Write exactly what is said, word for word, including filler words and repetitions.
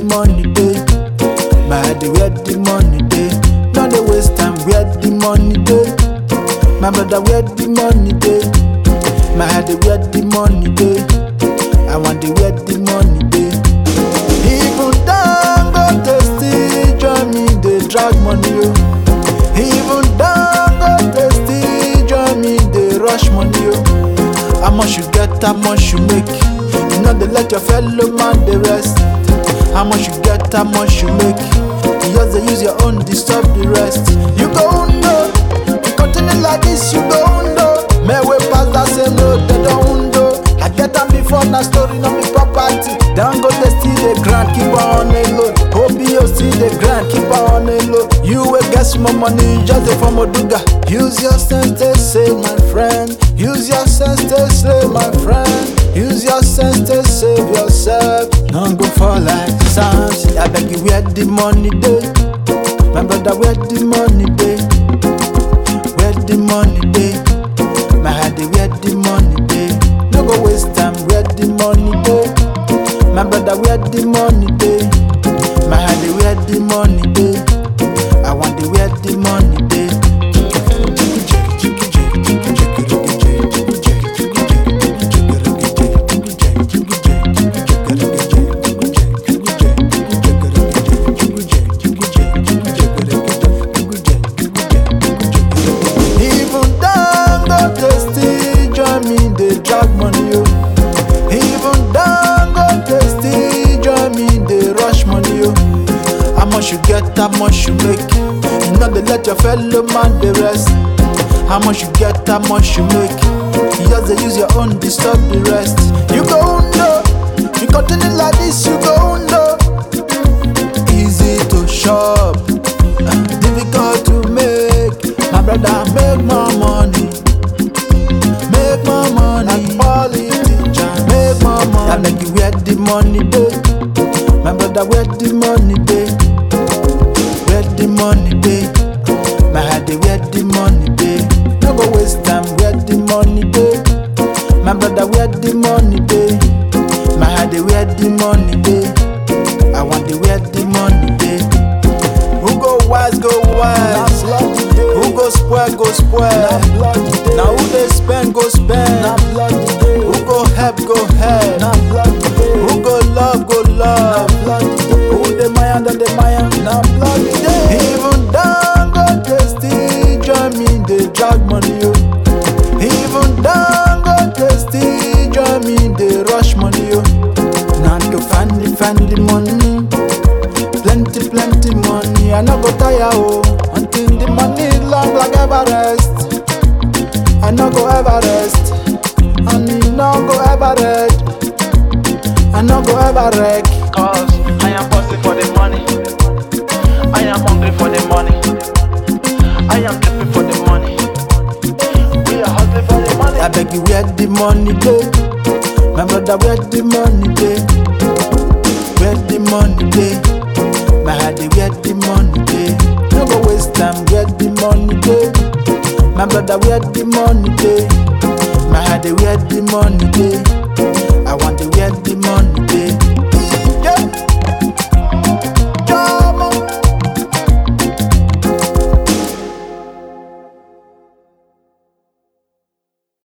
money day. My head where the money day. Not the waste time where the money day. My brother where the money day. My head where the money day. I want the where the money day. Even down go tasty, join me they drag money yo. Even down go tasty, join me they rush money yo. How much you get, how much you make. You know they let your fellow man they rest. How much you get, how much you make. You just they use your own, disturb the rest. You go undo, you continue like this, you go undo. May way past that same road, they don't undo. I get them before, now story, not me property. Don't go they still the grand, keep on a load. O B O still the grand, keep on a load. You will get some money, just the form of Duga. Use your sense to say, my friend. Use your sense to say, my friend. Use your sense to save yourself. Don't go for like sounds. I beg you, where the money day. My brother, where the money day. Where the money day. My head, where the money day. No go waste time, where the money day. My brother, where the money day. My head, where the money day. I want the where the money day. Drag money yo. Even down go tasty, join me they rush money yo. How much you get, how much you make. You know they let your fellow man they rest. How much you get, how much you make. You just they use your own, disturb the rest. You go undo, you continue like this, you go undo. Easy to shop, difficult to make. My brother make more money. Make more money, like politician. Make more money. I beg you where the money day. My brother where the money day. Where the money day. My head where the money day. No go waste time where the money day. My brother where the money day. My head where the money day. I want the where the money day. Who go wise go wise. Who go spoil go spoil. Now who they spend go spend. Who go help go help. Who go love go love. Who they mind and they mind. Even down go tasty, join me they drag money yo. Even down go tasty, join me they rush money yo. Now to find the find the money. Plenty plenty money, I no go tire oh. Until the money long like Everest. I no go ever rest, and you no go ever red. I no go ever wreck. Cause I am hustling for the money. I am hungry for the money. I am tripping for the money. We are hustling for the money. I beg you where the money day. My brother where the money day. Where the money day. My head where the money day. No go waste time where the money day. My brother where the money day. My head where the money day.